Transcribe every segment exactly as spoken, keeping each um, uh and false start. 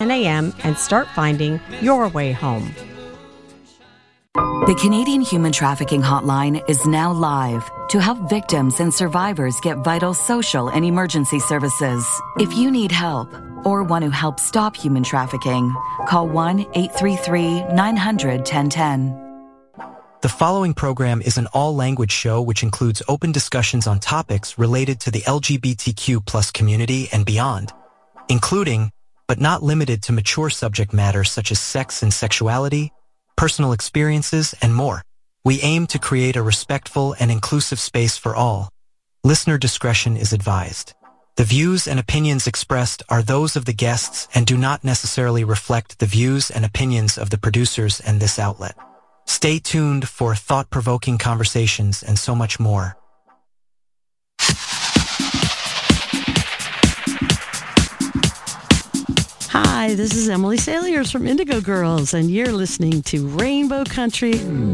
ten a.m. and start finding your way home. The Canadian Human Trafficking Hotline is now live to help victims and survivors get vital social and emergency services. If you need help or want to help stop human trafficking, call one eight three three, nine hundred, ten ten. The following program is an all-language show which includes open discussions on topics related to the L G B T Q plus community and beyond, including, but not limited to mature subject matter such as sex and sexuality, personal experiences, and more. We aim to create a respectful and inclusive space for all. Listener discretion is advised. The views and opinions expressed are those of the guests and do not necessarily reflect the views and opinions of the producers and this outlet. Stay tuned for thought-provoking conversations and so much more. Hi, this is Emily Saliers from Indigo Girls, and you're listening to Rainbow Country.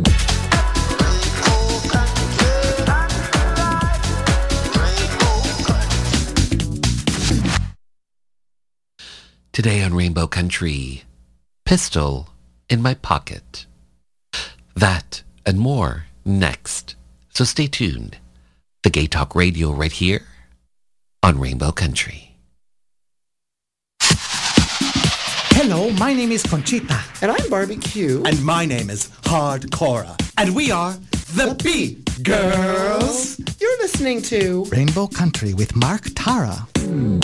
Today on Rainbow Country, Pistol in My Pocket. That and more next. So stay tuned. The Gay Talk Radio right here on Rainbow Country. Hello, my name is Conchita. And I'm Barbie Q. And my name is Hardcora. And we are the B Girls. You're listening to Rainbow Country with Mark Tara. Mm.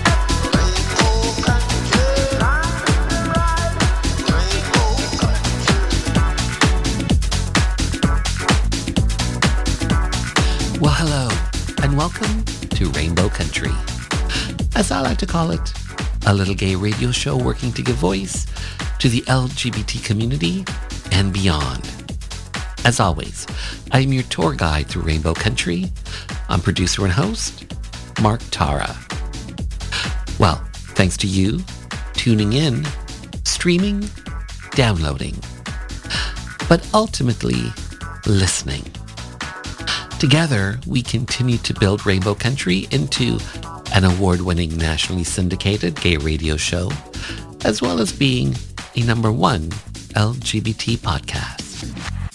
Well, hello, and welcome to Rainbow Country. As I like to call it, a little gay radio show working to give voice to the L G B T community and beyond. As always, I am your tour guide through Rainbow Country. I'm producer and host, Mark Tara. Well, thanks to you tuning in, streaming, downloading, but ultimately listening. Together, we continue to build Rainbow Country into an award-winning nationally syndicated gay radio show, as well as being a number one L G B T podcast.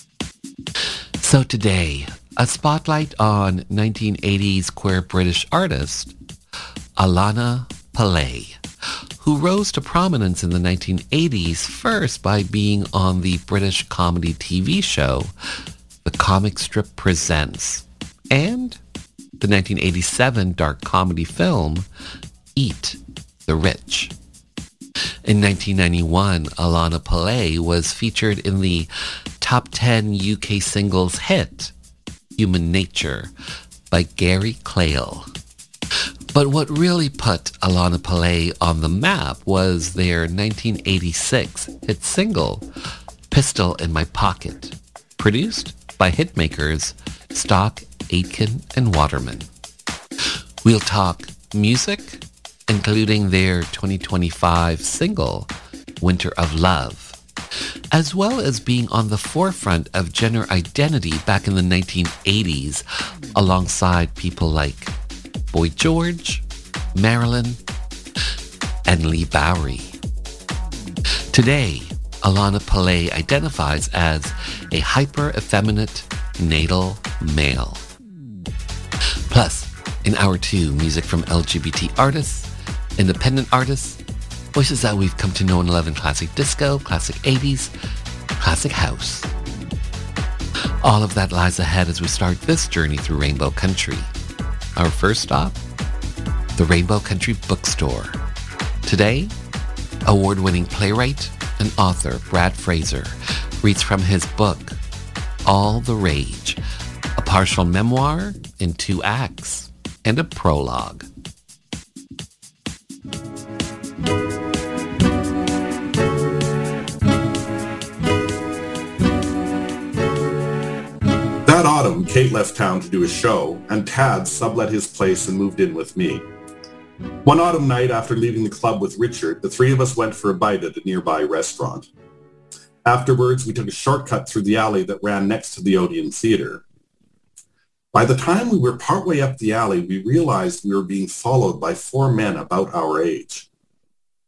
So today, a spotlight on nineteen eighties queer British artist, Alana Pillay, who rose to prominence in the nineteen eighties first by being on the British comedy T V show The Comic Strip Presents, and the nineteen eighty-seven dark comedy film, Eat the Rich. In nineteen ninety-one, Alana Pillay was featured in the top ten U K singles hit, Human Nature, by Gary Clayle. But what really put Alana Pillay on the map was their nineteen eighty-six hit single, Pistol in My Pocket, produced by hitmakers Stock, Aitken, and Waterman. We'll talk music, including their twenty twenty-five single, Winter of Love, as well as being on the forefront of gender identity back in the nineteen eighties, alongside people like Boy George, Marilyn, and Lee Bowery. Today, Alana Pillay identifies as a hyper-effeminate natal male. Plus, in hour two, music from L G B T artists, independent artists, voices that we've come to know and love in classic disco, classic eighties, classic house. All of that lies ahead as we start this journey through Rainbow Country. Our first stop, the Rainbow Country Bookstore. Today, award-winning playwright and author Brad Fraser reads from his book, All the Rage, a partial memoir in two acts and a prologue. That autumn, Kate left town to do a show, and Tad sublet his place and moved in with me. One autumn night after leaving the club with Richard, the three of us went for a bite at a nearby restaurant. Afterwards, we took a shortcut through the alley that ran next to the Odeon Theatre. By the time we were partway up the alley, we realized we were being followed by four men about our age.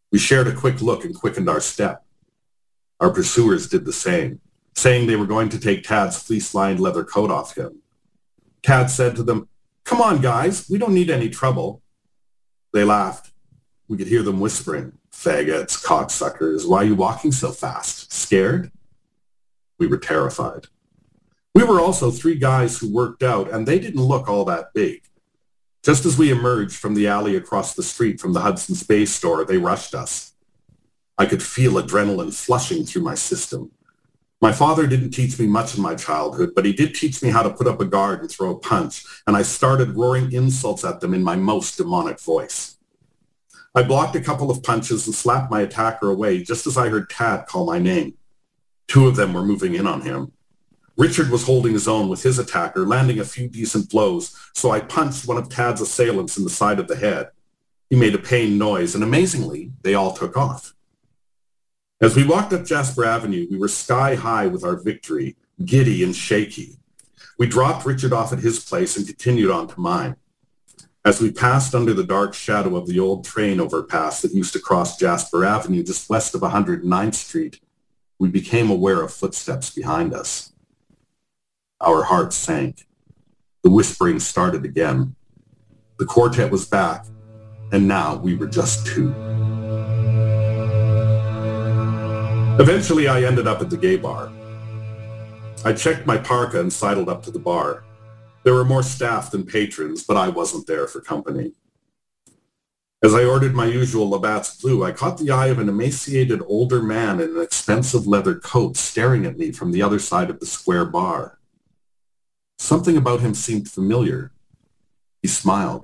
We shared a quick look and quickened our step. Our pursuers did the same, saying they were going to take Tad's fleece-lined leather coat off him. Tad said to them, "Come on, guys, we don't need any trouble." They laughed. We could hear them whispering, "Faggots, cocksuckers, why are you walking so fast? Scared?" We were terrified. We were also three guys who worked out, and they didn't look all that big. Just as we emerged from the alley across the street from the Hudson's Bay store, they rushed us. I could feel adrenaline flushing through my system. My father didn't teach me much in my childhood, but he did teach me how to put up a guard and throw a punch, and I started roaring insults at them in my most demonic voice. I blocked a couple of punches and slapped my attacker away just as I heard Tad call my name. Two of them were moving in on him. Richard was holding his own with his attacker, landing a few decent blows, so I punched one of Tad's assailants in the side of the head. He made a pained noise, and amazingly, they all took off. As we walked up Jasper Avenue, we were sky high with our victory, giddy and shaky. We dropped Richard off at his place and continued on to mine. As we passed under the dark shadow of the old train overpass that used to cross Jasper Avenue just west of one hundred ninth Street, we became aware of footsteps behind us. Our hearts sank. The whispering started again. The quartet was back, and now we were just two. Eventually, I ended up at the gay bar. I checked my parka and sidled up to the bar. There were more staff than patrons, but I wasn't there for company. As I ordered my usual Labatt's Blue, I caught the eye of an emaciated older man in an expensive leather coat staring at me from the other side of the square bar. Something about him seemed familiar. He smiled.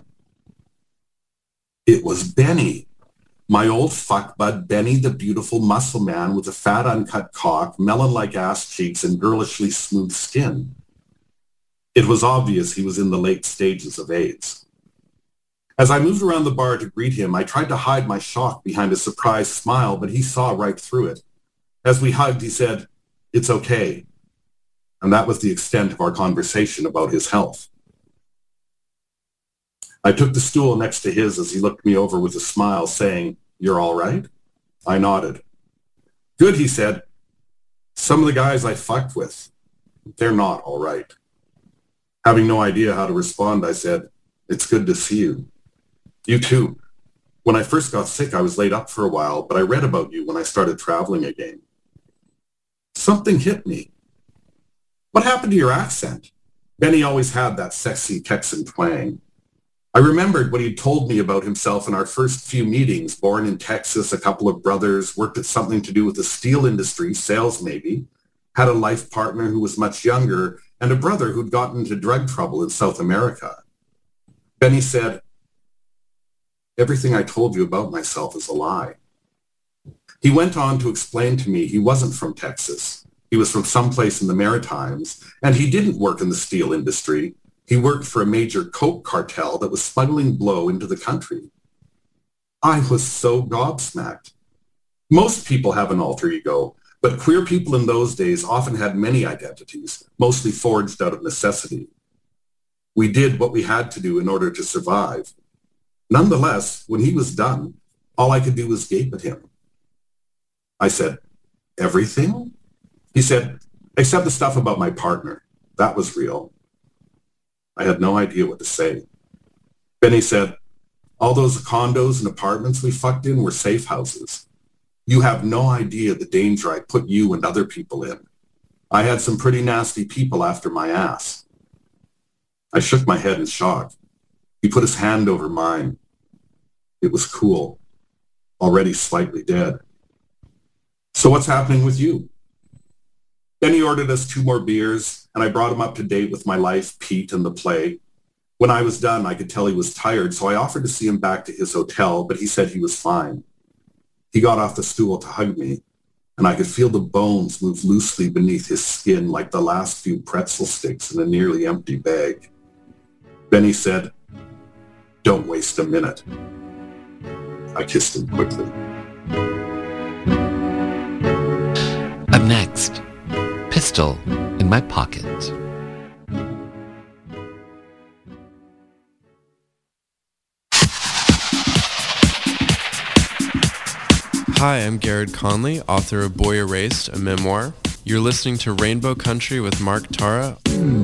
It was Benny. My old fuckbud Benny the beautiful muscle man with a fat uncut cock, melon-like ass cheeks, and girlishly smooth skin. It was obvious he was in the late stages of AIDS. As I moved around the bar to greet him, I tried to hide my shock behind a surprised smile, but he saw right through it. As we hugged, he said, "It's okay." And that was the extent of our conversation about his health. I took the stool next to his as he looked me over with a smile, saying, "You're all right?" I nodded. "Good," he said. "Some of the guys I fucked with, they're not all right." Having no idea how to respond, I said, "It's good to see you. You too. When I first got sick, I was laid up for a while, but I read about you when I started traveling again." Something hit me. "What happened to your accent?" Benny always had that sexy Texan twang. I remembered what he'd told me about himself in our first few meetings, born in Texas, a couple of brothers, worked at something to do with the steel industry, sales maybe, had a life partner who was much younger, and a brother who'd gotten into drug trouble in South America. Benny said, "Everything I told you about myself is a lie." He went on to explain to me he wasn't from Texas. He was from someplace in the Maritimes, and he didn't work in the steel industry. He worked for a major coke cartel that was smuggling blow into the country. I was so gobsmacked. Most people have an alter ego, but queer people in those days often had many identities, mostly forged out of necessity. We did what we had to do in order to survive. Nonetheless, when he was done, all I could do was gape at him. I said, "Everything?" He said, "Except the stuff about my partner. That was real." I had no idea what to say. Benny said, "All those condos and apartments we fucked in were safe houses. You have no idea the danger I put you and other people in. I had some pretty nasty people after my ass." I shook my head in shock. He put his hand over mine. It was cool, already slightly dead. "So what's happening with you?" Benny ordered us two more beers, and I brought him up to date with my life, Pete, and the play. When I was done, I could tell he was tired, so I offered to see him back to his hotel, but he said he was fine. He got off the stool to hug me, and I could feel the bones move loosely beneath his skin like the last few pretzel sticks in a nearly empty bag. Benny said, "Don't waste a minute." I kissed him quickly. Up next, Pistol in My Pocket. Hi, I'm Garrett Conley, author of Boy Erased, a memoir. You're listening to Rainbow Country with Mark Tara.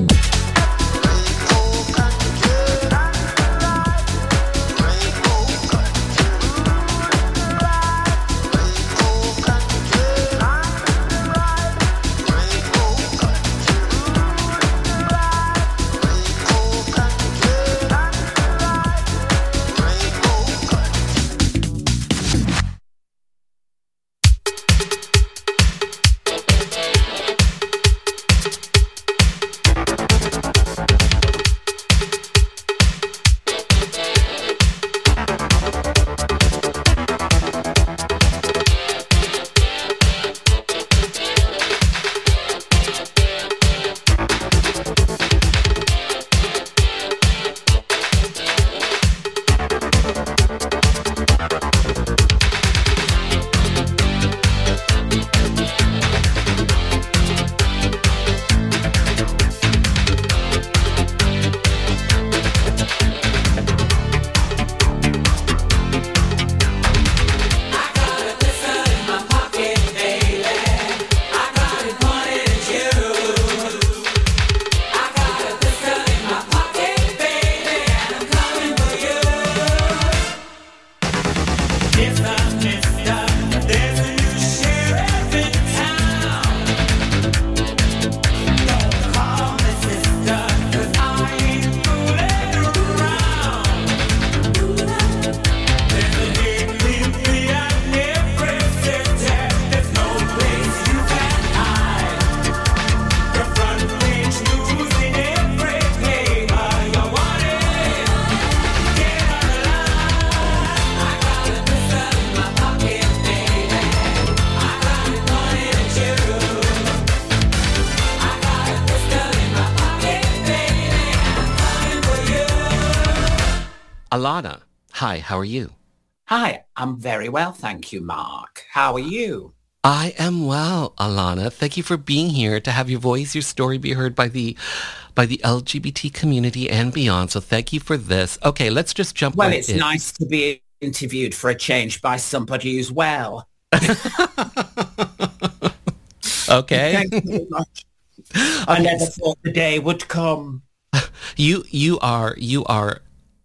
Alana, hi, how are you? Hi, I'm very well, thank you, Mark. How are you? I am well, Alana. Thank you for being here to have your voice, your story be heard by the by the L G B T community and beyond. So thank you for this. Okay, let's just jump well, right it's in. nice to be interviewed for a change by somebody who's well. Okay. Thank you very much. I Okay. never thought the day would come. You you are you are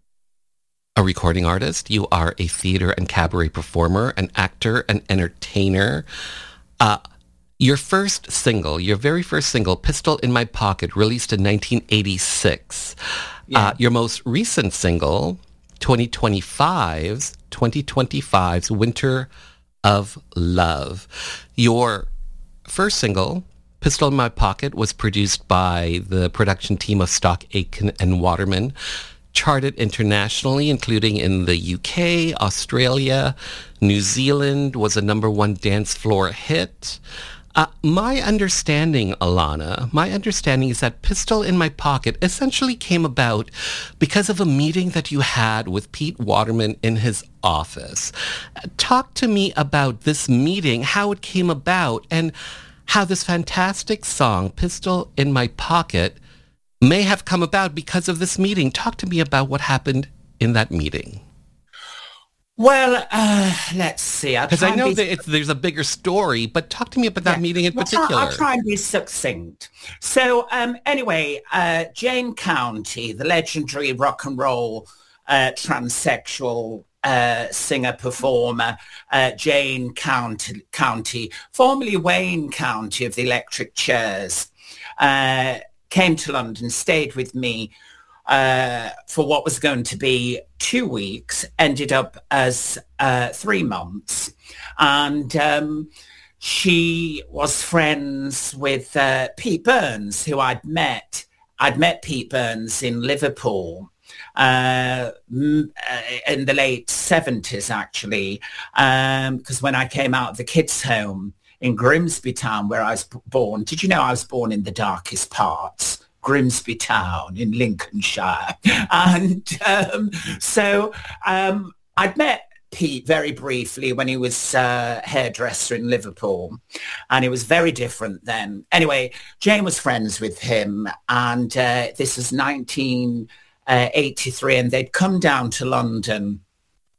a recording artist. You are a theater and cabaret performer, an actor, an entertainer. Uh, your first single, your very first single, Pistol in My Pocket, released in nineteen eighty-six. Yeah. Uh, your most recent single, twenty twenty-five's, twenty twenty-five's Winter of Love. Your first single, Pistol in My Pocket, was produced by the production team of Stock Aitken and Waterman, charted internationally, including in the U K, Australia, New Zealand, was a number one dance floor hit. Uh, my understanding, Alana, my understanding is that Pistol in My Pocket essentially came about because of a meeting that you had with Pete Waterman in his office. Uh, talk to me about this meeting, how it came about, and how this fantastic song, Pistol in My Pocket, may have come about because of this meeting. Talk to me about what happened in that meeting. Well, uh, let's see. Because I know that it's, there's a bigger story, but talk to me about that Yeah. meeting in Well, particular. I'll try and be succinct. So um, anyway, uh, Jane County, the legendary rock and roll uh, transsexual uh, singer-performer, uh, Jane County, County, formerly Wayne County of the Electric Chairs, uh, came to London, stayed with me uh, for what was going to be two weeks, ended up as uh, three months. And um, she was friends with uh, Pete Burns, who I'd met. I'd met Pete Burns in Liverpool uh, in the late seventies, actually, because um, when I came out of the kids' home in Grimsby Town, where I was born. Did you know I was born in the darkest parts? Grimsby Town in Lincolnshire. And um, so um, I'd met Pete very briefly when he was a hairdresser in Liverpool, and it was very different then. Anyway, Jane was friends with him, and uh, this was nineteen eighty-three, and they'd come down to London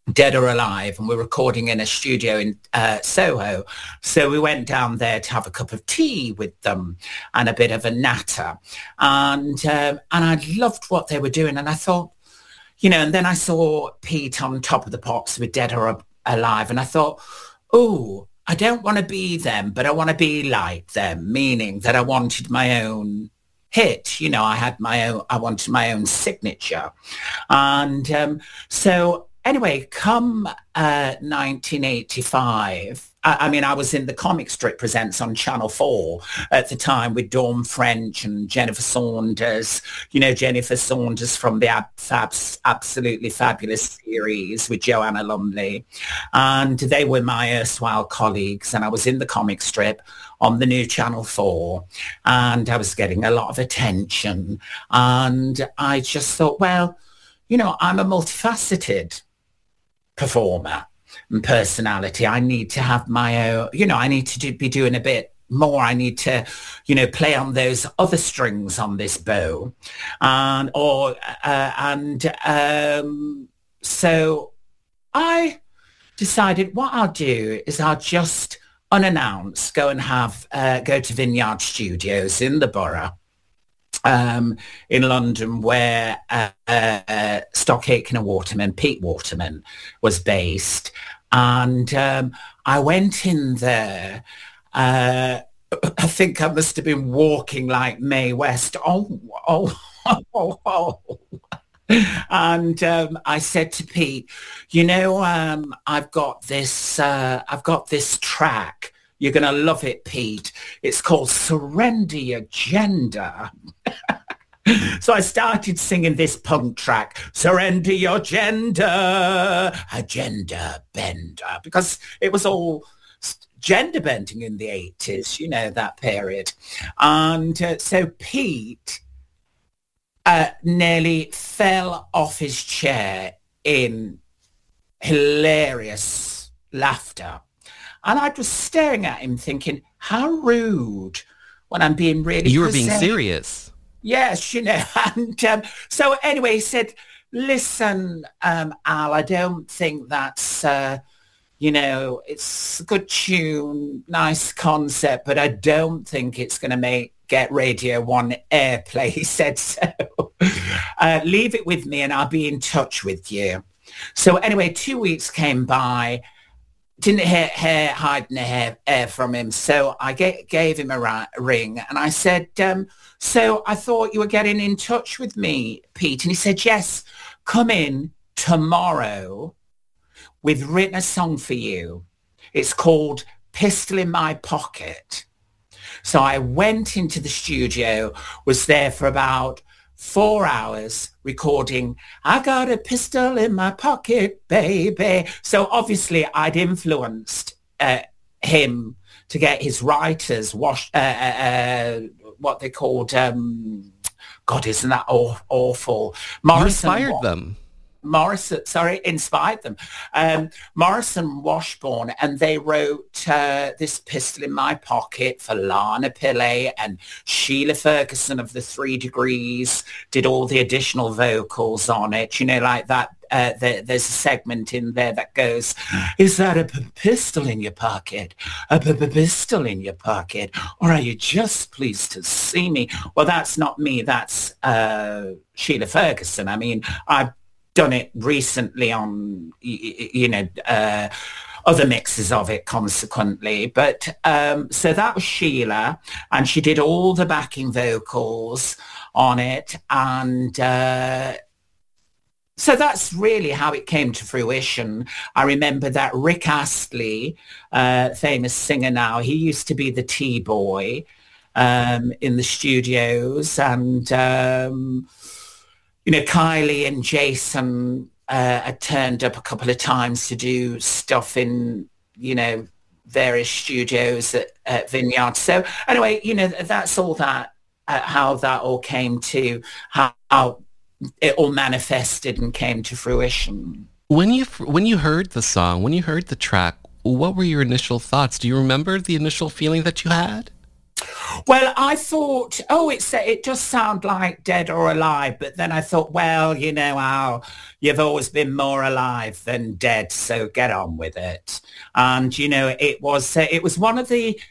Dead or Alive, and we're recording in a studio in uh, Soho. So we went down there to have a cup of tea with them and a bit of a natter. And um, and I loved what they were doing. And I thought, you know, and then I saw Pete on Top of the Pops with Dead or Alive. And I thought, oh, I don't want to be them, but I want to be like them, meaning that I wanted my own hit. You know, I had my own, I wanted my own signature. And um, so anyway, come uh, nineteen eighty-five, I, I mean, I was in the Comic Strip Presents on Channel four at the time with Dawn French and Jennifer Saunders, you know, Jennifer Saunders from the Ab- Fabs, Absolutely Fabulous series with Joanna Lumley. And they were my erstwhile colleagues, and I was in the Comic Strip on the new Channel four, and I was getting a lot of attention. And I just thought, well, you know, I'm a multifaceted performer and personality. I need to have my own, you know, I need to do, be doing a bit more. I need to, you know, play on those other strings on this bow. And, or, uh, and um, so I decided what I'll do is I'll just unannounced go and have, uh, go to Vineyard Studios in the Borough, um, in London, where uh, uh, Stock Aitken and Waterman, Pete Waterman, was based. And um, I went in there. Uh, I think I must have been walking like Mae West. Oh, oh, oh, oh. And um, I said to Pete, you know, um, I've got this, uh, I've got this track. You're going to love it, Pete. It's called Surrender Your Gender. So I started singing this punk track, Surrender Your Gender, a gender bender, because it was all gender bending in the eighties, you know, that period. And uh, so Pete uh, nearly fell off his chair in hilarious laughter. And I was staring at him thinking, how rude when I'm being really... You were being serious. Yes, you know. And um, so anyway, he said, listen, um, Al, I don't think that's, uh, you know, it's a good tune, nice concept, but I don't think it's going to make get Radio one airplay. He said so. uh, leave it with me and I'll be in touch with you. So anyway, two weeks came by. Didn't hear, hear hide no hair, hair from him. So I ga- gave him a ra- ring and I said, um, so I thought you were getting in touch with me, Pete. And he said, yes, come in tomorrow. We've written a song for you. It's called Pistol in My Pocket. So I went into the studio, was there for about four hours recording, I got a pistol in my pocket, baby. So obviously I'd influenced uh, him to get his writers wash, uh, uh, what they called, um, God, isn't that aw- awful? Morrison, you inspired them. Morrison, sorry, inspired them. Um, Morrison Washburn, and they wrote uh, This Pistol in My Pocket for Lana Pillay, and Sheila Ferguson of the Three Degrees did all the additional vocals on it. You know, like that. Uh, there, there's a segment in there that goes, is that a p- pistol in your pocket? A p- p- pistol in your pocket? Or are you just pleased to see me? Well, that's not me. That's uh, Sheila Ferguson. I mean, I've done it recently on, you know, uh, other mixes of it consequently. But um, so that was Sheila, and she did all the backing vocals on it. And uh, so that's really how it came to fruition. I remember that Rick Astley, uh, famous singer now, he used to be the T-boy um, in the studios. And, um, you know, Kylie and Jason uh, had turned up a couple of times to do stuff in, you know, various studios at, at Vineyard. So anyway, you know, that's all that, uh, how that all came to, how, how it all manifested and came to fruition. When you when you heard the song, when you heard the track, what were your initial thoughts? Do you remember the initial feeling that you had? Well, I thought, oh, it's it does sound like Dead or Alive, but then I thought, well, you know how you've always been more alive than dead, so get on with it. And you know, it was uh, it was one of the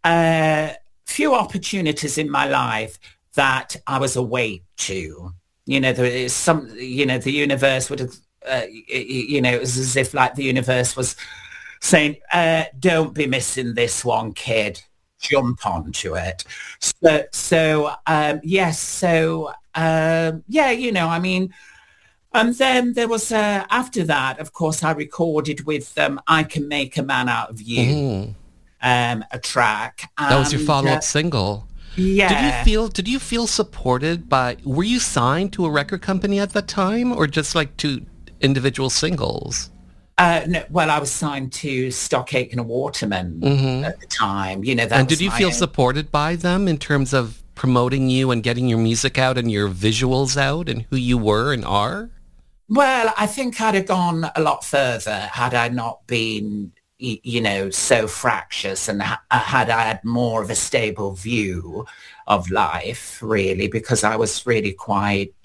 uh, few opportunities in my life that I was awake to. You know, there is some, you know, the universe would have, uh, you know, it was as if like the universe was saying, uh, don't be missing this one, kid. Jump onto it. So, so um, yes, so, um, yeah, you know, I mean, and then there was, uh, after that, of course, I recorded with um, I Can Make a Man Out of You, mm. um, a track. And, that was your follow-up uh, single. Yeah. Did you feel, did you feel supported by, were you signed to a record company at that time or just like to individual singles? Uh, no, well, I was signed to Stock Aitken and Waterman mm-hmm. at the time. You know, that and did you feel own... supported by them in terms of promoting you and getting your music out and your visuals out and who you were and are? Well, I think I'd have gone a lot further had I not been, you know, so fractious and ha- had I had more of a stable view of life, really, because I was really quite,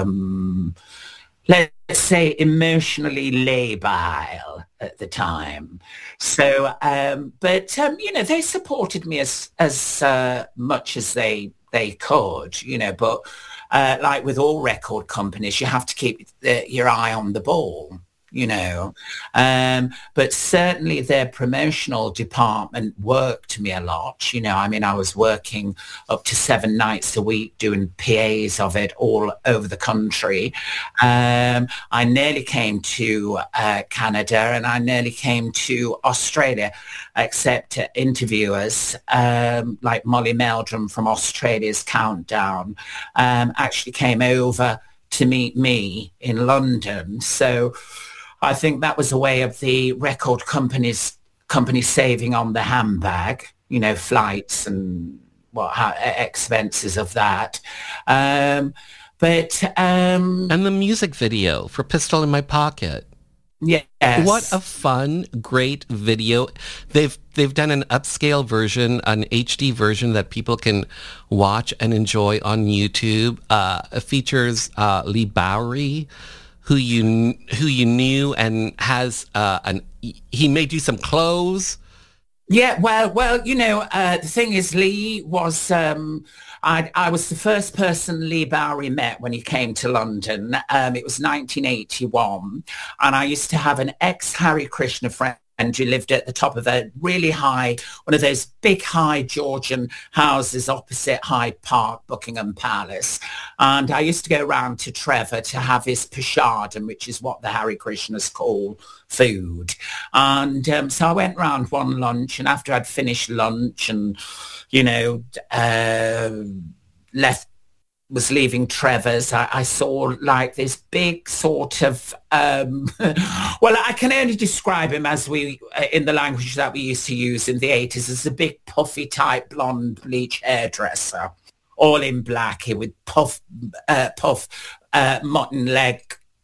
um, let's say, emotionally labile at the time. So, um, but, um, you know, they supported me as as uh, much as they they could, you know, but uh, like with all record companies, you have to keep the, your eye on the ball. You know, um, but certainly their promotional department worked me a lot. You know, I mean, I was working up to seven nights a week doing P As of it all over the country. Um, I nearly came to uh, Canada and I nearly came to Australia, except uh, interviewers um, like Molly Meldrum from Australia's Countdown um, actually came over to meet me in London. So I think that was a way of the record companies company saving on the handbag, you know, flights and what how, expenses of that. Um, but um, and the music video for "Pistol in My Pocket." Yes. What a fun, great video. They've they've done an upscale version, an H D version that people can watch and enjoy on YouTube. Uh, it features uh, Lee Bowery, who you who you knew and has uh, an he made you some clothes. Yeah, well, well, you know, uh, the thing is, Lee was um, I I was the first person Lee Bowery met when he came to London. Um, it was nineteen eighty-one, and I used to have an ex-Hare Krishna friend who lived at the top of a really high, one of those big high Georgian houses opposite Hyde Park, Buckingham Palace. And I used to go around to Trevor to have his prashadam, which is what the Hare Krishnas call food. And um, so I went round one lunch, and after I'd finished lunch and, you know, uh, left, was leaving Trevor's, I, I saw like this big sort of, um, well, I can only describe him as we, uh, in the language that we used to use in the eighties, as a big puffy type blonde bleach hairdresser, all in black, he would puff, uh, puff uh, mutton leg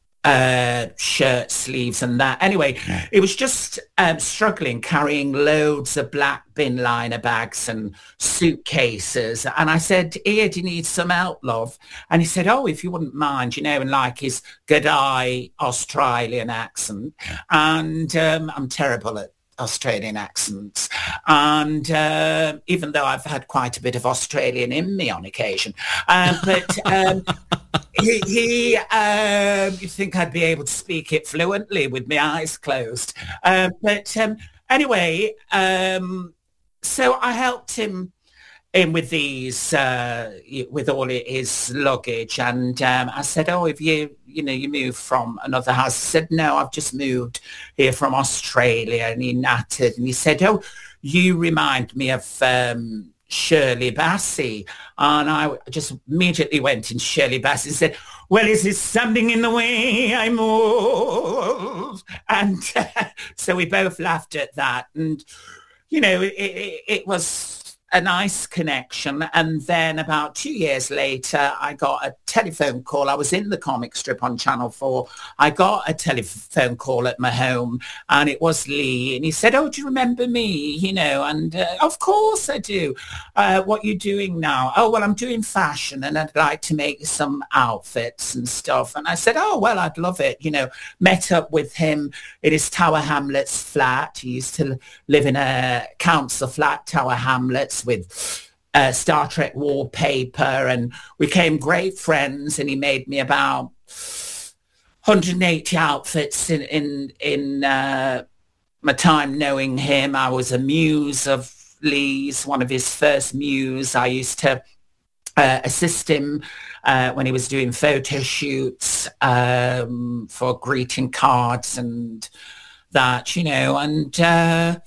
uh, shirt sleeves and that. Anyway, it was just um, struggling, carrying loads of black bin liner bags and suitcases. And I said, here, do you need some help, love? And he said, oh, if you wouldn't mind, you know, and like his G'day Australian accent. And um, I'm terrible at Australian accents. And uh, even though I've had quite a bit of Australian in me on occasion, um, but um, he, he um, you'd think I'd be able to speak it fluently with my eyes closed. Uh, but um, anyway, um, so I helped him in with these, uh, with all his luggage. And um, I said, oh, if you, you know, you moved from another house. He said, no, I've just moved here from Australia. And he nattered and he said, oh, you remind me of um, Shirley Bassey. And I just immediately went in Shirley Bassey and said, well, is there something in the way I move? And uh, so we both laughed at that. And, you know, it, it, it was a nice connection. And then about two years later, I got a telephone call. I was in the comic strip on Channel four. I got a telephone call at my home, and it was Lee. And he said, oh, do you remember me? You know, and uh, of course I do. Uh, what are you doing now? Oh, well, I'm doing fashion, and I'd like to make some outfits and stuff. And I said, oh, well, I'd love it. You know, met up with him in his Tower Hamlets flat. He used to live in a council flat, Tower Hamlets, with uh, Star Trek wallpaper, and we became great friends. And he made me about one hundred eighty outfits in in in uh, my time knowing him. I was a muse of Lee's, one of his first muse. I used to uh, assist him uh, when he was doing photo shoots um, for greeting cards and that, you know, and uh,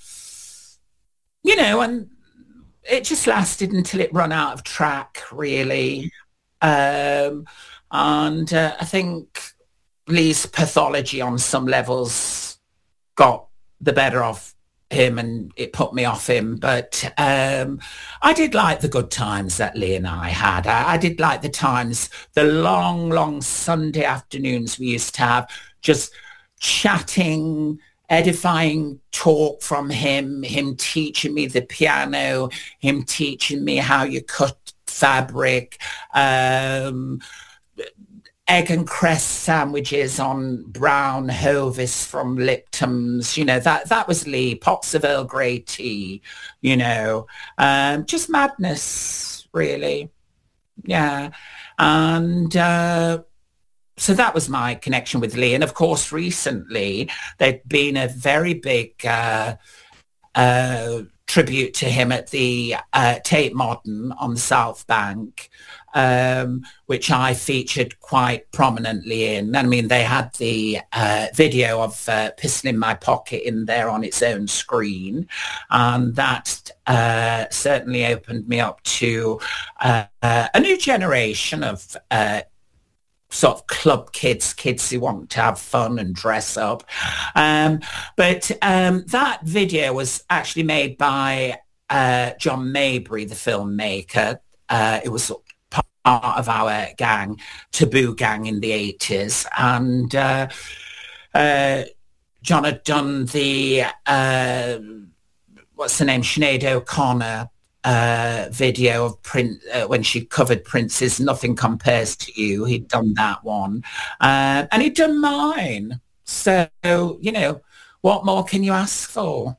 you know, and it just lasted until it ran out of track, really. Um, and uh, I think Lee's pathology on some levels got the better of him, and it put me off him. But um, I did like the good times that Lee and I had. I, I did like the times, the long, long Sunday afternoons we used to have, just chatting, edifying talk from him, him teaching me the piano, him teaching me how you cut fabric, um, egg and cress sandwiches on brown Hovis from Lipton's, you know, that that was Lee. Pots of Earl Grey tea, you know, um, just madness, really. Yeah. And uh, so that was my connection with Lee. And of course, recently, there'd been a very big uh, uh, tribute to him at the uh, Tate Modern on the South Bank, um, which I featured quite prominently in. I mean, they had the uh, video of uh, Pissing in My Pocket in there on its own screen. And that uh, certainly opened me up to uh, uh, a new generation of uh, sort of club kids, kids who want to have fun and dress up. Um, but um, that video was actually made by uh, John Maybury, the filmmaker. Uh, it was part of our gang, Taboo Gang in the eighties. And uh, uh, John had done the, uh, what's the name, Sinead O'Connor uh, video of Prince, uh, when she covered Prince's Nothing Compares to You. He'd done that one. Uh, and he'd done mine. So, you know, what more can you ask for?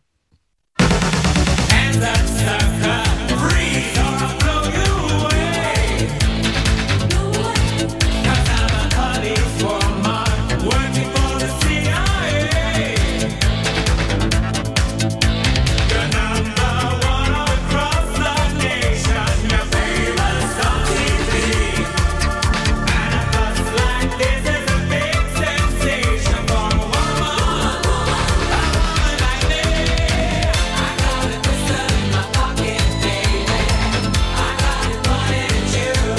And that's the breeze or blow you away. Cause I'm a police woman working for the C I A. You're number one across the nation. You're famous on T V. And a bus like this is a big sensation for a woman. A woman like me. I got a pistol in my pocket, baby. I got it pointed at you.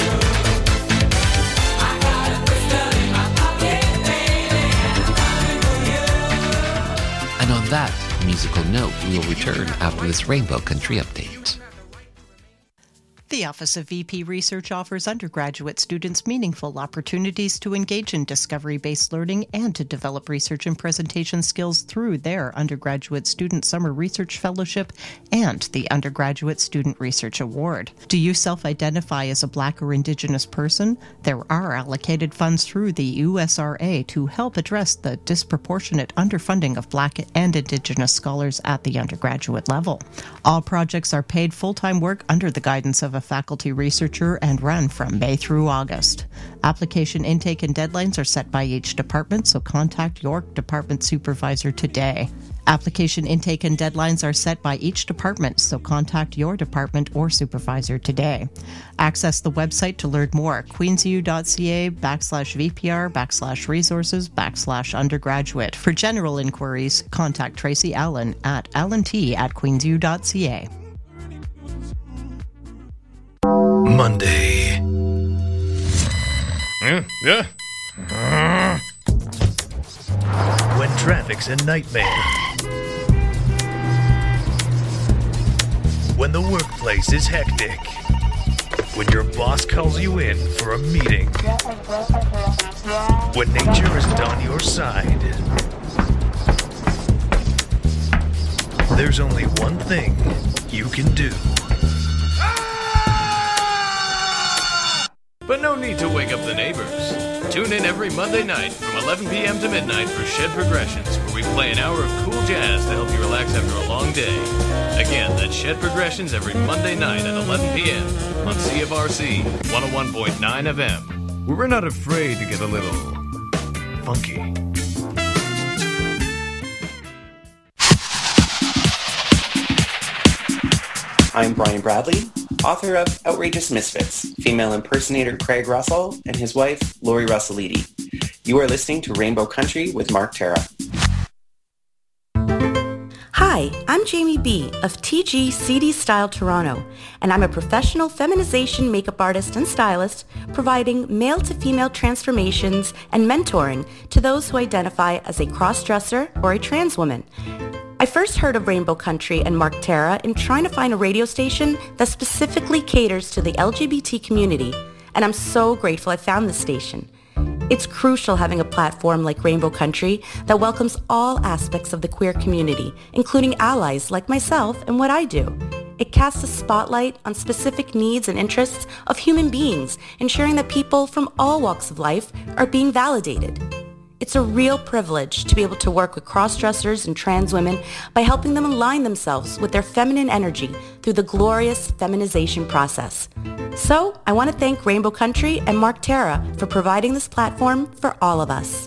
I got a pistol in my pocket, baby. And I'm coming for you. And on that musical note, we will return after this Rainbow Country update. The Office of V P Research offers undergraduate students meaningful opportunities to engage in discovery-based learning and to develop research and presentation skills through their Undergraduate Student Summer Research Fellowship and the Undergraduate Student Research Award. Do you self-identify as a Black or Indigenous person? There are allocated funds through the U S R A to help address the disproportionate underfunding of Black and Indigenous scholars at the undergraduate level. All projects are paid full-time work under the guidance of a faculty researcher and run from May through August. Application intake and deadlines are set by each department, so contact your department supervisor today. Application intake and deadlines are set by each department, so contact your department or supervisor today. Access the website to learn more, queensu.ca backslash VPR backslash resources backslash undergraduate. For general inquiries, contact Tracy Allen at allant at queensu.ca. Monday. Yeah, yeah. Uh. When traffic's a nightmare. when the workplace is hectic. When your boss calls you in for a meeting. When nature isn't on your side. There's only one thing you can do. But no need to wake up the neighbors. Tune in every Monday night from eleven p.m. to midnight for Shed Progressions, where we play an hour of cool jazz to help you relax after a long day. Again, that's Shed Progressions every Monday night at eleven p.m. on C F R C one oh one point nine F M, where we're not afraid to get a little funky. I'm Brian Bradley, author of Outrageous Misfits, female impersonator Craig Russell and his wife, Lori Russellidi. You are listening to Rainbow Country with Mark Tara. Hi, I'm Jamie B. of T G C D Style Toronto, and I'm a professional feminization makeup artist and stylist providing male-to-female transformations and mentoring to those who identify as a cross-dresser or a trans woman. I first heard of Rainbow Country and Mark Tara in trying to find a radio station that specifically caters to the L G B T community, and I'm so grateful I found this station. It's crucial having a platform like Rainbow Country that welcomes all aspects of the queer community, including allies like myself and what I do. It casts a spotlight on specific needs and interests of human beings, ensuring that people from all walks of life are being validated. It's a real privilege to be able to work with cross-dressers and trans women by helping them align themselves with their feminine energy through the glorious feminization process. So, I want to thank Rainbow Country and Mark Tara for providing this platform for all of us.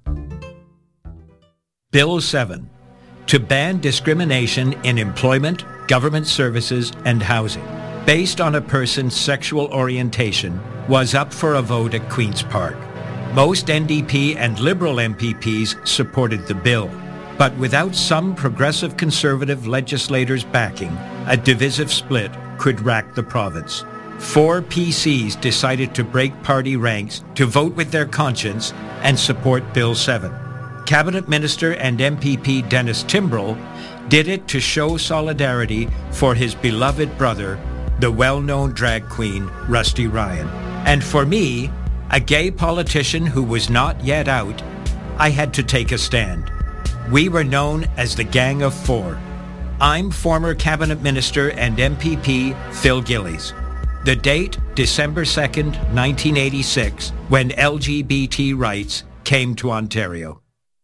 Bill seven, to ban discrimination in employment, government services, and housing based on a person's sexual orientation, was up for a vote at Queen's Park. Most N D P and Liberal M P Ps supported the bill, but without some progressive conservative legislators backing, a divisive split could rack the province. Four P Cs decided to break party ranks to vote with their conscience and support Bill seven. Cabinet Minister and M P P Dennis Timbrell did it to show solidarity for his beloved brother, the well-known drag queen Rusty Ryan. And for me, a gay politician who was not yet out, I had to take a stand. We were known as the Gang of Four. I'm former Cabinet Minister and M P P Phil Gillies. The date, December second, nineteen eighty-six, when L G B T rights came to Ontario.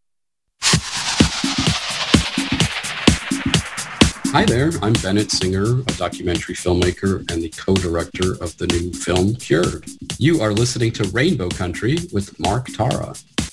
Hi there, I'm Bennett Singer, a documentary filmmaker and the co-director of the new film Cured. You are listening to Rainbow Country with Mark Tara.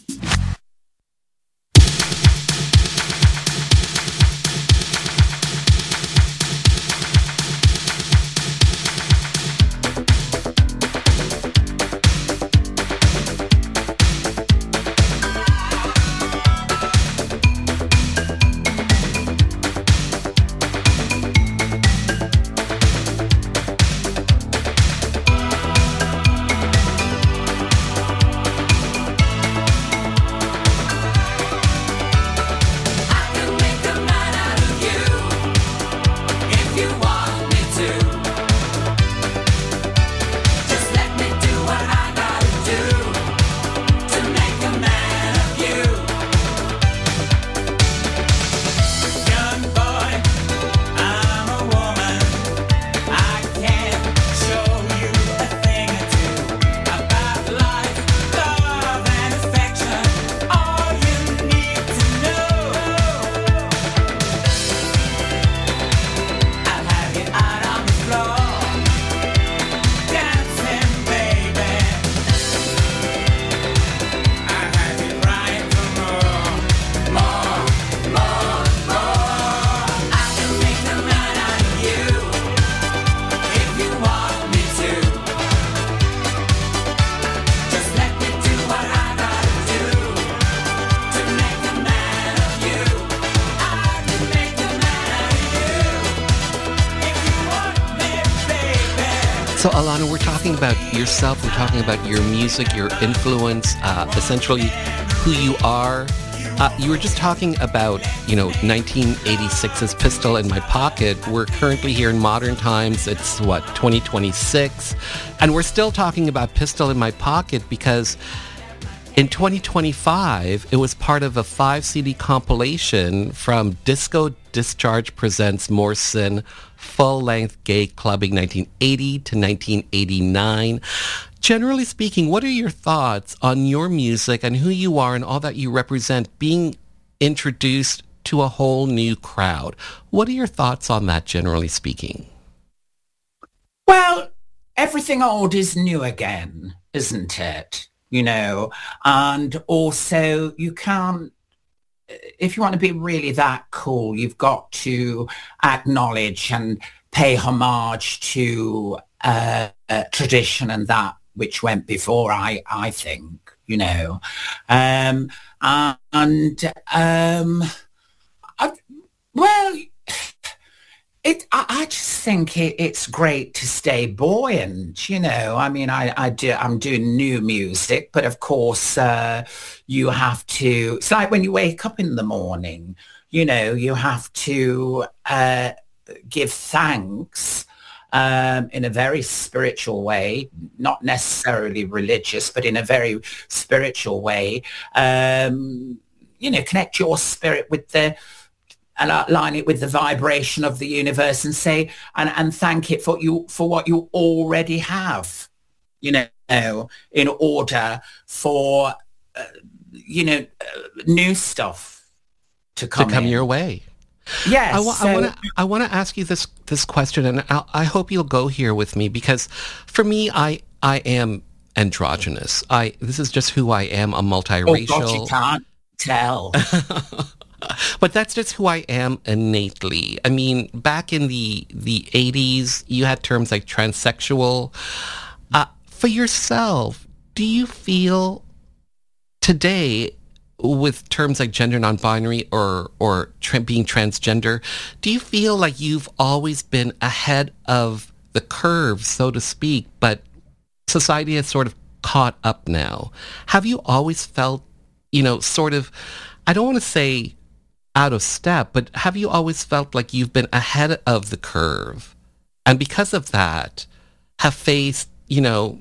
So, Alana, we're talking about yourself, we're talking about your music, your influence, uh, essentially who you are. Uh, you were just talking about, you know, nineteen eighty-six's Pistol in My Pocket. We're currently here in modern times. It's, what, twenty twenty-six? And we're still talking about Pistol in My Pocket because in twenty twenty-five, it was part of a five C D compilation from Disco Discharge Presents More Sin Full-Length Gay Clubbing nineteen eighty to nineteen eighty-nine. Generally speaking, what are your thoughts on your music and who you are and all that you represent being introduced to a whole new crowd? What are your thoughts on that, generally speaking? Well, everything old is new again, isn't it? You know, and also you can't, if you want to be really that cool, you've got to acknowledge and pay homage to uh, uh, tradition and that which went before, I, I think, you know. Um, and, um, I, well, it, I, I just think it, it's great to stay buoyant, you know. I mean, I, I do, I'm doing new music, but of course, uh, you have to, it's like when you wake up in the morning, you know, you have to uh, give thanks Um, in a very spiritual way, not necessarily religious, but in a very spiritual way. Um, you know, connect your spirit with the, and align it with the vibration of the universe, and say, and, and thank it for you for what you already have. You know, in order for uh, you know uh, new stuff to come to come in. your way. Yes. I, wa- so, I want to I want to ask you this this question, and I'll, I hope you'll go here with me, because for me, I I am androgynous. I this is just who I am. I'm multiracial. Oh God, you can't tell. But that's just who I am innately. I mean, back in the the eighties, you had terms like transsexual. Uh, for yourself, do you feel today, with terms like gender non-binary or or tra- being transgender, do you feel like you've always been ahead of the curve, so to speak, but society has sort of caught up now? Have you always felt, you know, sort of, I don't want to say out of step, but have you always felt like you've been ahead of the curve, and because of that have faced, you know,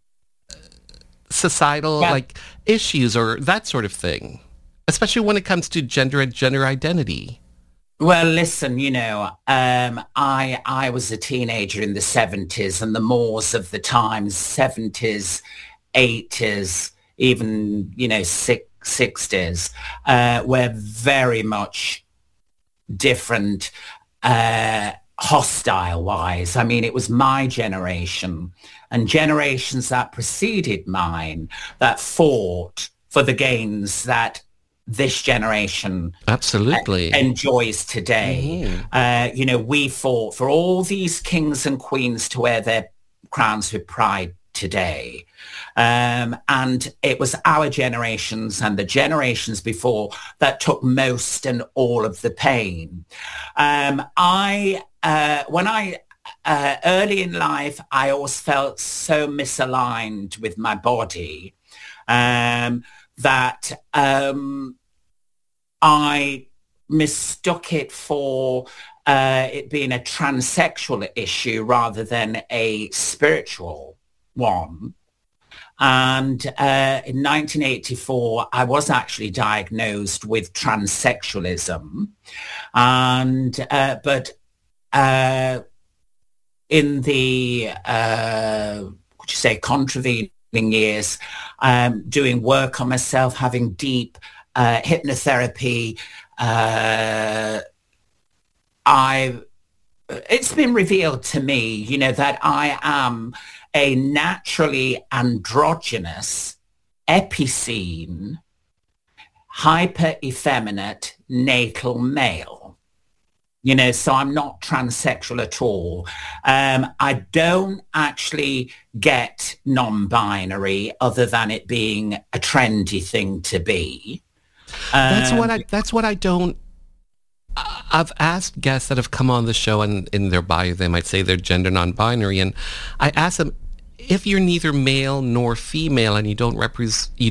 societal yeah. like issues or that sort of thing, especially when it comes to gender and gender identity? Well, listen, you know, um, I I was a teenager in the seventies, and the mores of the times, seventies, eighties, even, you know, six, sixties, uh, were very much different, uh, hostile-wise. I mean, it was my generation and generations that preceded mine that fought for the gains that this generation absolutely enjoys today. Mm-hmm. Uh, you know, we fought for all these kings and queens to wear their crowns with pride today. Um, and it was our generations and the generations before that took most and all of the pain. Um, I, uh, when I, uh, early in life, I always felt so misaligned with my body um, that um, I mistook it for uh, it being a transsexual issue rather than a spiritual one. And uh, in nineteen eighty-four, I was actually diagnosed with transsexualism. And, uh, but uh, in the, uh, what you say, contravening years, um, doing work on myself, having deep uh, hypnotherapy, uh, I, it's been revealed to me, you know, that I am a naturally androgynous, epicene, hyper-effeminate natal male. You know, so I'm not transsexual at all. Um, I don't actually get non-binary other than it being a trendy thing to be. Um, that's what I, that's what I don't, I've asked guests that have come on the show, and in their bio they might say they're gender non-binary, and I ask them, if you're neither male nor female and you don't represent, you don't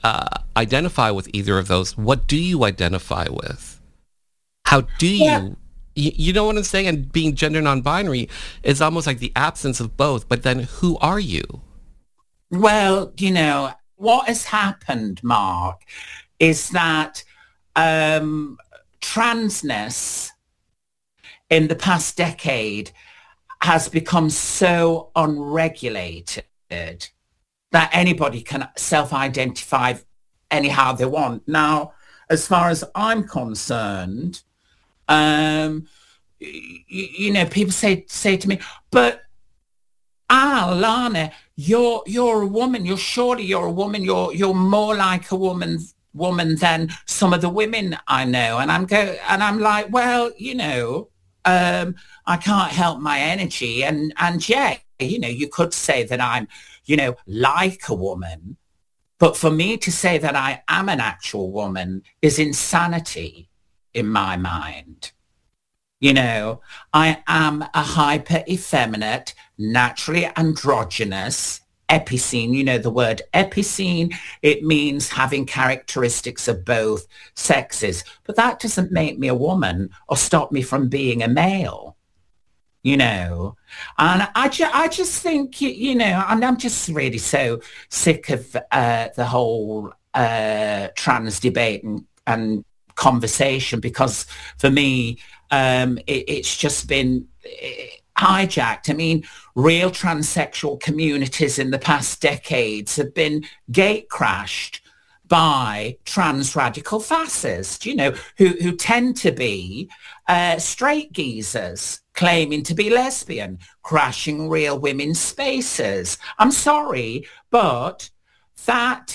uh, identify with either of those. What do you identify with? How do you, yeah. you, you know what I'm saying? And being gender non-binary is almost like the absence of both, but then who are you? Well, you know, what has happened, Mark, is that um, transness in the past decade has become so unregulated that anybody can self-identify anyhow they want. Now, as far as I'm concerned, um, you, you know, people say say to me, but ah, Lana, you're you're a woman. You're surely you're a woman. You're you're more like a woman woman than some of the women I know. And I'm go and I'm like, well, you know, um, I can't help my energy. And and yeah, you know, you could say that I'm, you know, like a woman. But for me to say that I am an actual woman is insanity in my mind. You know, I am a hyper effeminate, naturally androgynous epicene. You know the word epicene, it means having characteristics of both sexes. But that doesn't make me a woman or stop me from being a male. You know, and I, ju- I just think, you know, and I'm just really so sick of uh, the whole uh, trans debate and, and conversation, because for me, um, it, it's just been hijacked. I mean, real transsexual communities in the past decades have been gate crashed by trans radical fascists, you know, who, who tend to be uh, straight geezers claiming to be lesbian, crashing real women's spaces. I'm sorry, but that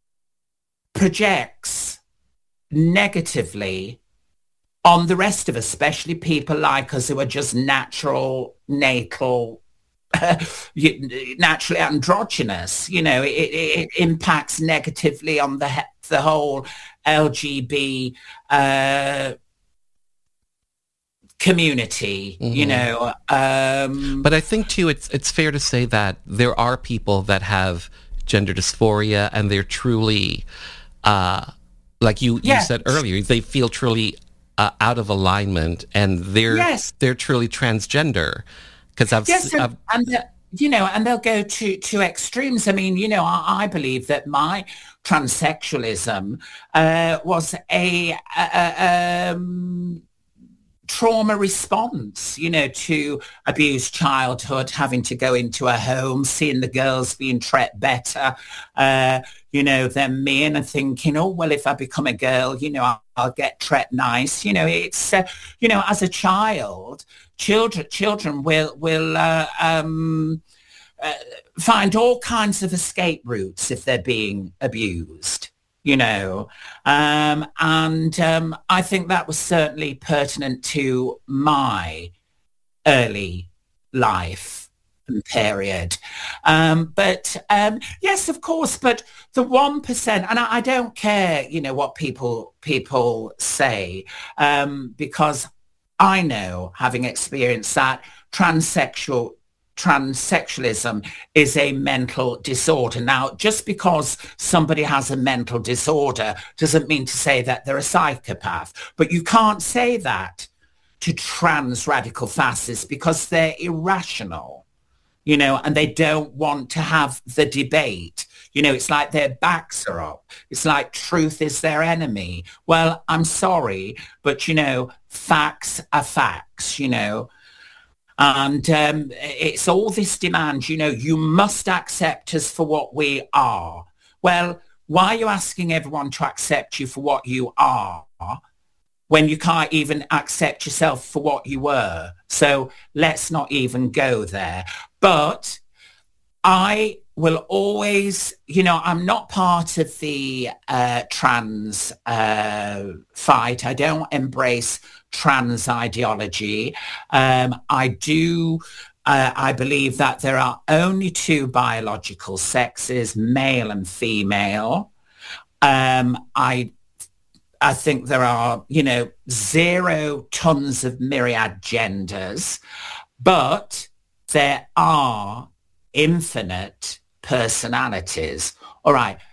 projects negatively on the rest of us, especially people like us who are just natural, natal, naturally androgynous. You know, it, it, it impacts negatively on the the whole L G B uh, community. Mm-hmm. You know, um, but I think too, it's it's fair to say that there are people that have gender dysphoria, and they're truly, uh, like you, yeah. you said earlier, they feel truly uh, out of alignment, and they're yes. they're truly transgender. Because I've, yes, and, I've and the, you know, and they'll go to to extremes. I mean, you know, I, I believe that my transsexualism uh, was a, a um, trauma response, you know, to abused childhood, having to go into a home, seeing the girls being treated better, uh, you know, than me, and thinking, oh, well, if I become a girl, you know, I'll, I'll get treated nice. You know, it's, uh, you know, as a child, children children will, will uh, um, uh, find all kinds of escape routes if they're being abused. You know, um, and um, I think that was certainly pertinent to my early life and period. Um, but um, yes, of course, but the one percent, and I, I don't care, you know, what people people say, um, because I know, having experienced that, transsexual transsexualism is a mental disorder. Now, just because somebody has a mental disorder doesn't mean to say that they're a psychopath. But you can't say that to trans radical fascists because they're irrational, you know, and they don't want to have the debate. You know, it's like their backs are up. It's like truth is their enemy. Well, I'm sorry, but, you know, facts are facts, you know. And um, it's all this demand, you know, you must accept us for what we are. Well, why are you asking everyone to accept you for what you are when you can't even accept yourself for what you were? So let's not even go there. But I will always, you know, I'm not part of the uh, trans uh, fight. I don't embrace trans ideology. Um, I do, uh, I believe that there are only two biological sexes, male and female. Um, I I think there are, you know, zero tons of myriad genders, but there are infinite personalities. All right,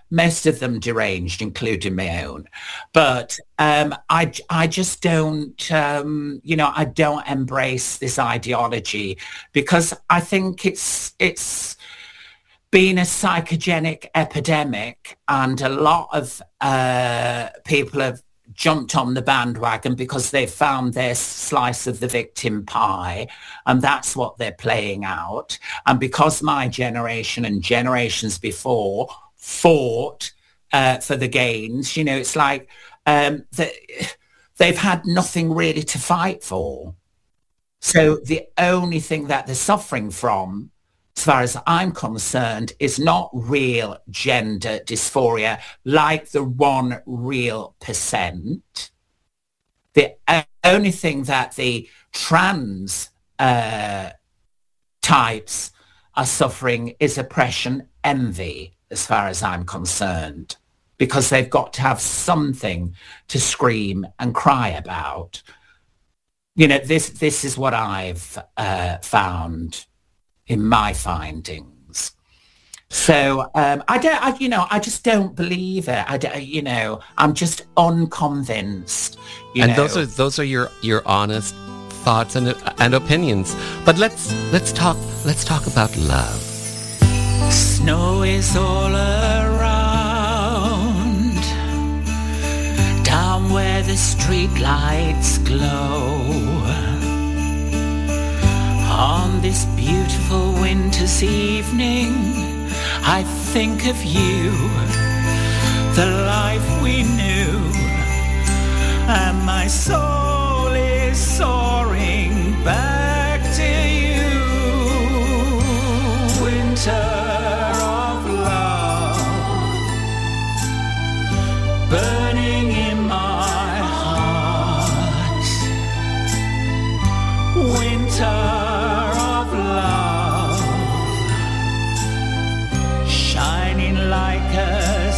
most of them deranged, including my own. But um, I, I just don't, um, you know, I don't embrace this ideology because I think it's it's been a psychogenic epidemic, and a lot of uh, people have jumped on the bandwagon because they found their slice of the victim pie, and that's what they're playing out. And because my generation and generations before fought uh, for the gains, you know, it's like um, the, they've had nothing really to fight for. So the only thing that they're suffering from, as far as I'm concerned, is not real gender dysphoria, like the one real percent. The only thing that the trans uh, types are suffering is oppression, envy, as far as I'm concerned, because they've got to have something to scream and cry about. You know, this this is what I've uh, found in my findings. So um, I don't, I, you know, I just don't believe it. I don't, you know, I'm just unconvinced. You and know? those are those are your your honest thoughts and and opinions. But let's let's talk let's talk about love. Snow is all around, down where the street lights glow. On this beautiful winter's evening, I think of you, the life we knew, and my soul is soaring back to you. Winter of love, burning in my heart. Winter like a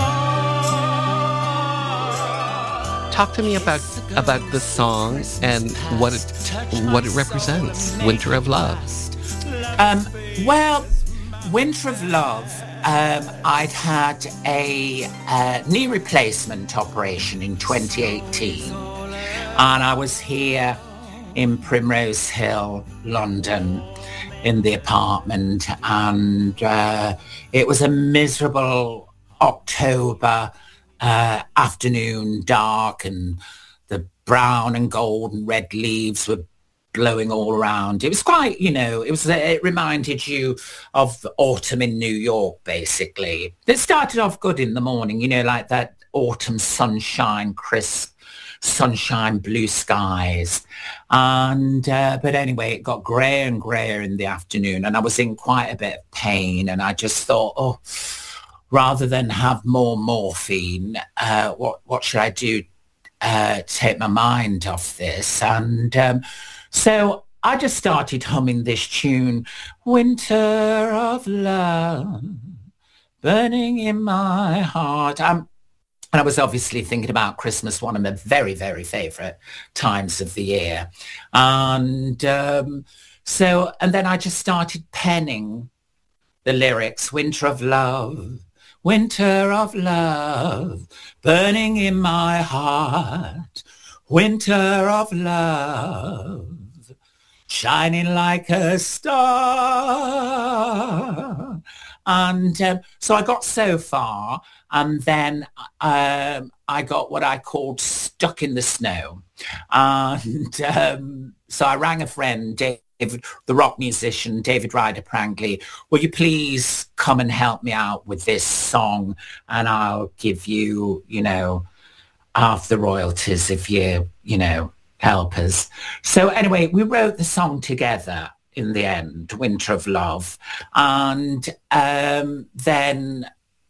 star. Talk to me about about the song and what it what it represents. Winter of Love. Um, well, Winter of Love. Um, I'd had a uh, knee replacement operation in twenty eighteen, and I was here in Primrose Hill, London, in the apartment, and uh, it was a miserable October uh, afternoon, dark, and the brown and gold and red leaves were blowing all around. It was quite, you know, it was. It reminded you of autumn in New York, basically. It started off good in the morning, you know, like that autumn sunshine, crisp sunshine, blue skies. And uh, but anyway, it got grayer and grayer in the afternoon, and I was in quite a bit of pain, and I just thought, oh, rather than have more morphine, uh, what what should I do uh, to take my mind off this? And um, so I just started humming this tune, Winter of Love, burning in my heart. I'm And I was obviously thinking about Christmas, one of my very, very favourite times of the year. And um, so, and then I just started penning the lyrics, Winter of Love, Winter of Love, burning in my heart, Winter of Love, shining like a star. And um, so I got so far, and then um, I got what I called stuck in the snow. And um, so I rang a friend, David, the rock musician, David Ryder Prangley, will you please come and help me out with this song, and I'll give you, you know, half the royalties if you, you know, help us. So anyway, we wrote the song together in the end, Winter of Love. And um, then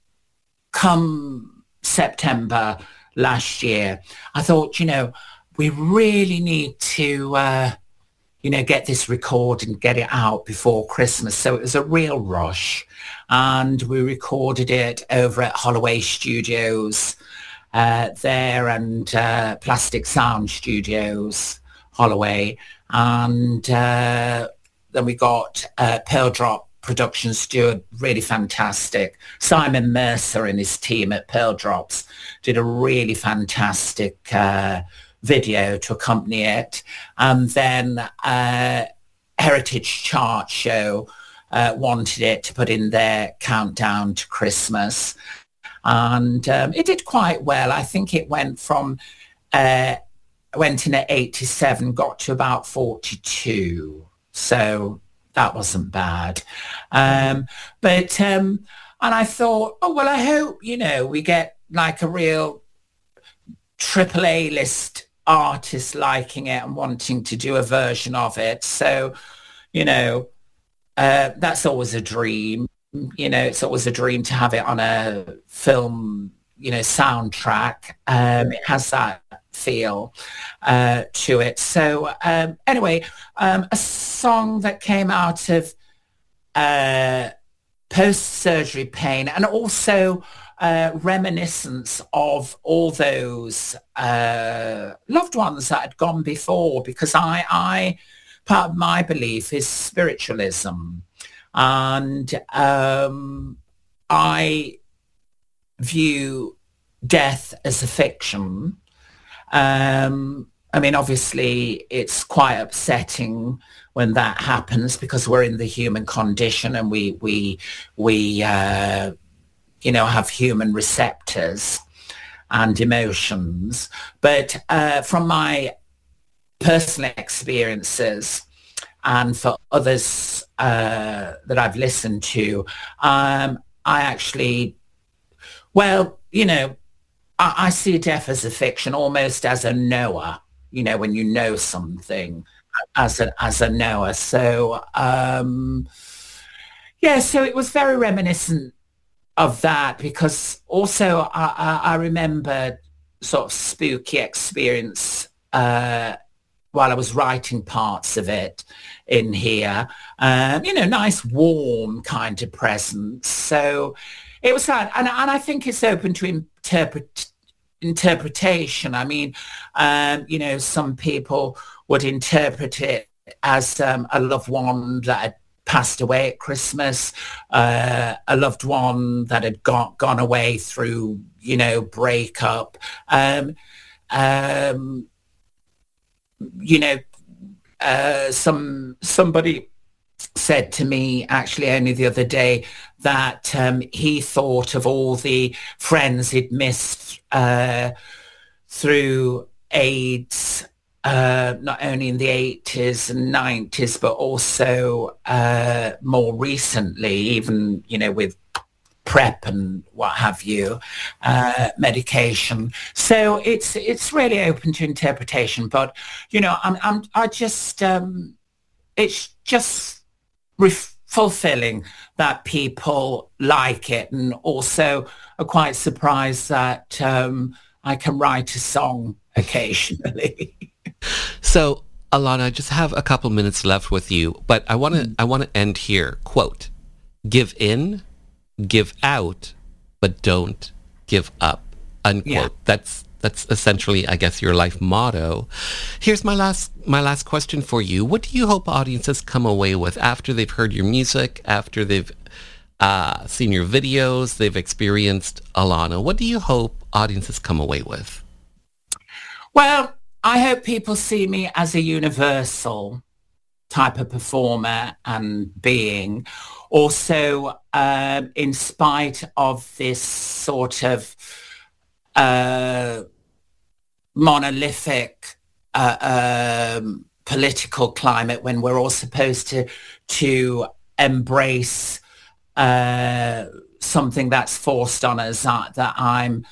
come September last year, I thought, you know, we really need to, uh, you know, get this recorded and get it out before Christmas. So it was a real rush. And we recorded it over at Holloway Studios uh, there, and uh, Plastic Sound Studios, Holloway. And uh, then we got uh, Pearl Drop production steward, really fantastic. Simon Mercer and his team at Pearl Drops did a really fantastic uh, video to accompany it. And then uh, Heritage Chart Show uh, wanted it to put in their countdown to Christmas. And um, it did quite well. I think it went from, uh, went in at eighty-seven, got to about forty-two. So that wasn't bad. Um, but, um, and I thought, oh, well, I hope, you know, we get like a real triple A list artist liking it and wanting to do a version of it. So, you know, uh, that's always a dream. You know, it's always a dream to have it on a film, you know, soundtrack. Um, it has that feel uh, to it. So um, anyway, um, a song that came out of uh, post-surgery pain and also uh, reminiscence of all those uh, loved ones that had gone before, because I, I, part of my belief is spiritualism. And um, I view death as a fiction. Um, I mean, obviously, it's quite upsetting when that happens because we're in the human condition and we, we, we, uh, you know, have human receptors and emotions. But uh, from my personal experiences, and for others uh, that I've listened to, um, I actually, well, you know, I, I see death as a fiction, almost as a knower, you know, when you know something as a, as a knower. So, um, yeah, so it was very reminiscent of that, because also I, I, I remember sort of spooky experience uh, while I was writing parts of it in here, um, you know, nice, warm kind of presence. So it was that. And, and I think it's open to interpret, interpretation. I mean, um, you know, some people would interpret it as um, a loved one that had passed away at Christmas, uh, a loved one that had got, gone away through, you know, breakup. Um, um, you know, uh, some somebody said to me actually only the other day that um, he thought of all the friends he'd missed uh, through AIDS, uh, not only in the eighties and nineties, but also uh, more recently, even, you know, with PrEP and what have you, uh, medication. So it's it's really open to interpretation. But you know, I'm I'm I just um, it's just ref- fulfilling that people like it, and also are quite surprised that um, I can write a song occasionally. So, Alana, I just have a couple minutes left with you, but I want to mm. I want to end here. Quote: "Give in, give out, but don't give up." Unquote. Yeah. That's that's essentially, I guess, your life motto. Here's my last my last question for you. What do you hope audiences come away with after they've heard your music, after they've uh, seen your videos, they've experienced Alana? What do you hope audiences come away with? Well, I hope people see me as a universal type of performer and being. Also, um, in spite of this sort of uh, monolithic uh, um, political climate, when we're all supposed to to embrace uh, something that's forced on us, uh, that I'm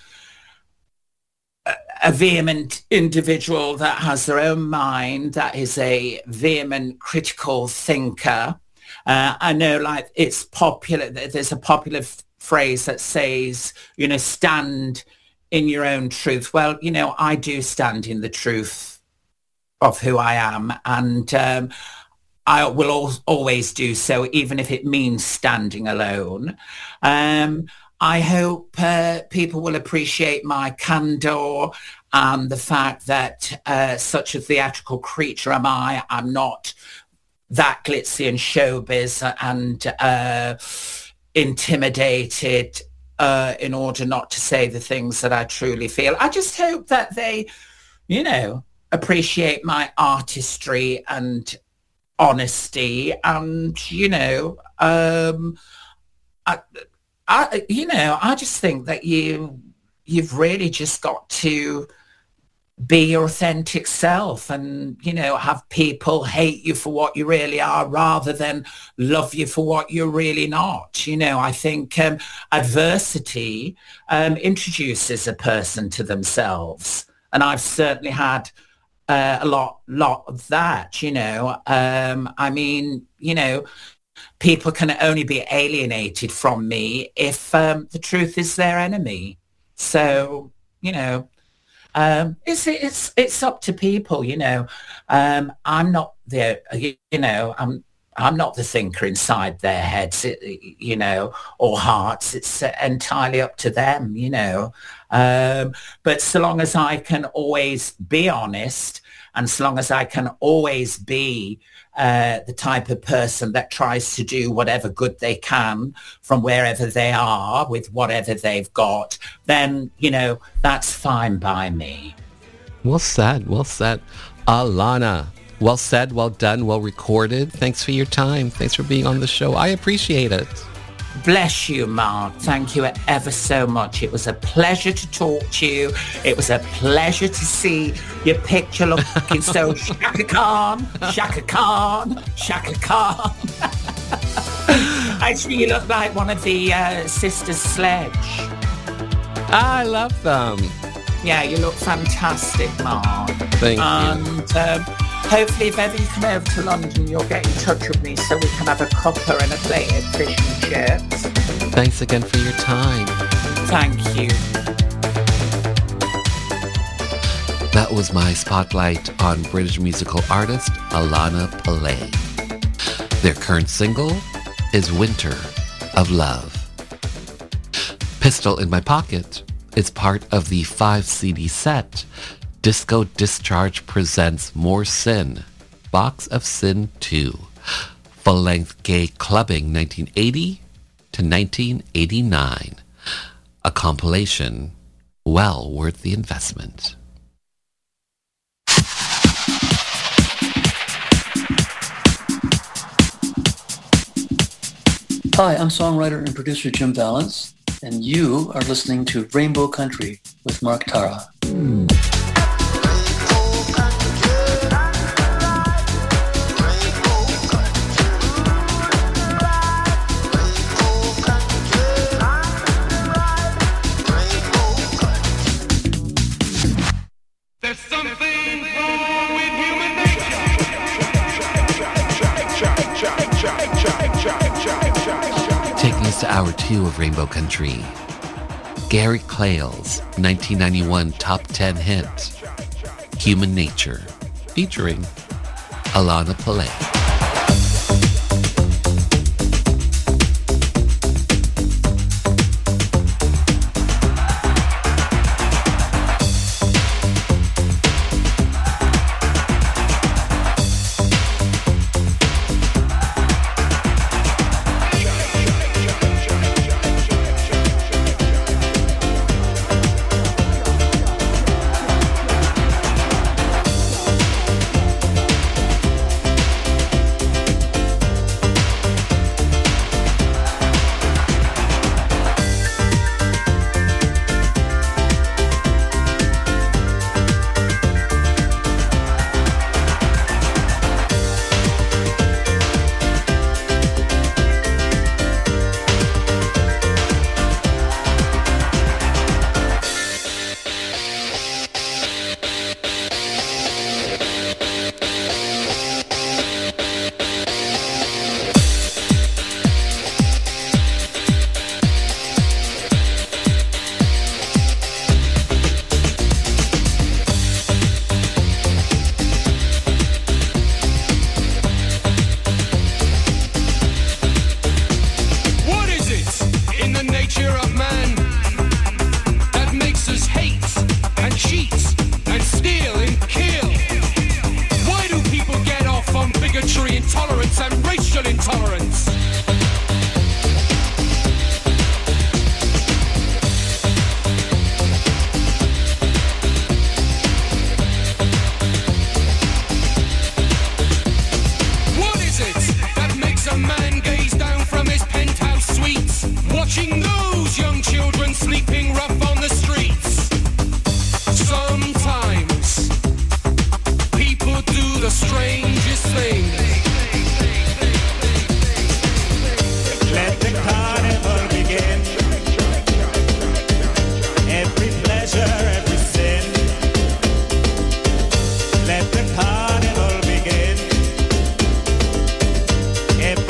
a vehement individual that has their own mind, that is a vehement critical thinker. Uh, I know, like, it's popular, there's a popular f- phrase that says, you know, stand in your own truth. Well, you know, I do stand in the truth of who I am, and um, I will al- always do so, even if it means standing alone. Um, I hope uh, people will appreciate my candor and the fact that uh, such a theatrical creature am I. I'm not that glitzy and showbiz and uh, intimidated uh, in order not to say the things that I truly feel. I just hope that they, you know, appreciate my artistry and honesty and, you know, um, I, I, you know, I just think that you, you've really just got to be your authentic self and, you know, have people hate you for what you really are rather than love you for what you're really not. You know, I think um, adversity um, introduces a person to themselves. And I've certainly had uh, a lot, lot of that, you know. Um, I mean, you know, people can only be alienated from me if um, the truth is their enemy. So, you know, um, it's it's it's up to people. You know, um, I'm not the you know I'm I'm not the thinker inside their heads. It, you know, or hearts. It's entirely up to them. You know, um, but so long as I can always be honest, and so long as I can always be Uh, the type of person that tries to do whatever good they can from wherever they are with whatever they've got, then, you know, that's fine by me. Well said, well said. Alana, well said, well done, well recorded. Thanks for your time. Thanks for being on the show. I appreciate it. Bless you, Mark. Thank you ever so much. It was a pleasure to talk to you. It was a pleasure to see your picture looking so Shaka Khan, Shaka Khan, Shaka Khan. Actually, you look like one of the uh, Sisters Sledge. I love them. Yeah, you look fantastic, Mark. Thank and, you. Um, hopefully, if ever you come over to London, you'll get in touch with me so we can have a cuppa and a plate of fish and chips. Thanks again for your time. Thank you. That was my spotlight on British musical artist Alana Pillay. Their current single is Winter of Love. Pistol in My Pocket is part of the five C D set Disco Discharge Presents More Sin, Box of Sin two, full-length gay clubbing nineteen eighty to nineteen eighty-nine, a compilation well worth the investment. Hi, I'm songwriter and producer Jim Valance, and you are listening to Rainbow Country with Mark Tara. Taking us to hour two of Rainbow Country, Gary Clale's nineteen ninety-one top ten hit, Human Nature, featuring Alana Pillay.